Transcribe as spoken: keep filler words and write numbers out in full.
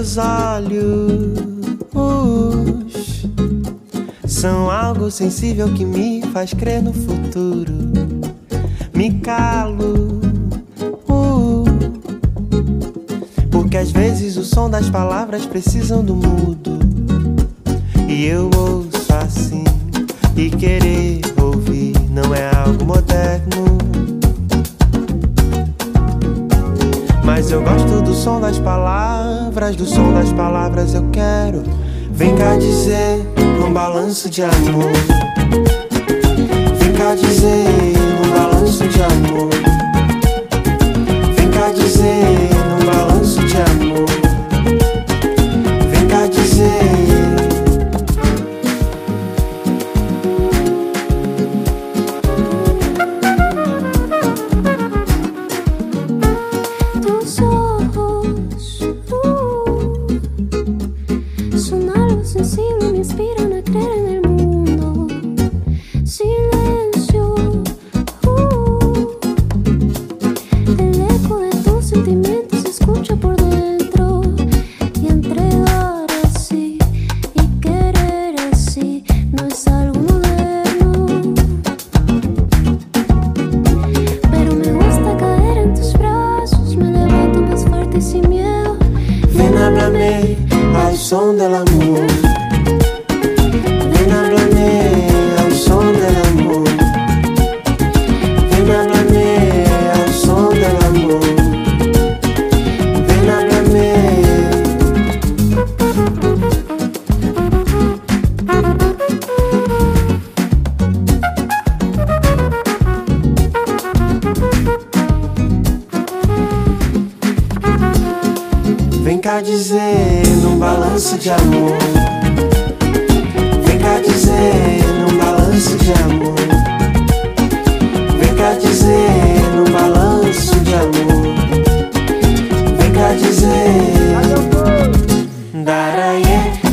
Seus olhos são algo sensível que me faz crer no futuro. Me calo, uh, porque às vezes o som das palavras precisam do mudo. E eu ouço assim, e querer ouvir não é algo moderno. Mas eu gosto do som das palavras, do som das palavras eu quero. Vem cá dizer num balanço de amor. Vem cá dizer num balanço de amor. Vem cá dizer num balanço de amor. Vem cá dizer. Sensible me inspiran a creer en el mundo. Silencio, uh, el eco de tus sentimientos se escucha por dentro. Y entregar así y querer así no es algo moderno. Pero me gusta caer en tus brazos, me levanto más fuerte y sin miedo. Ven, háblame al son del amor. Ven, háblame al son del amor. Ven, háblame al son del amor. Ven, háblame. Vem cá dizer num balanço de amor. Vem cá dizer num balanço de amor. Vem cá dizer num balanço de amor. Vem cá dizer. Daraie.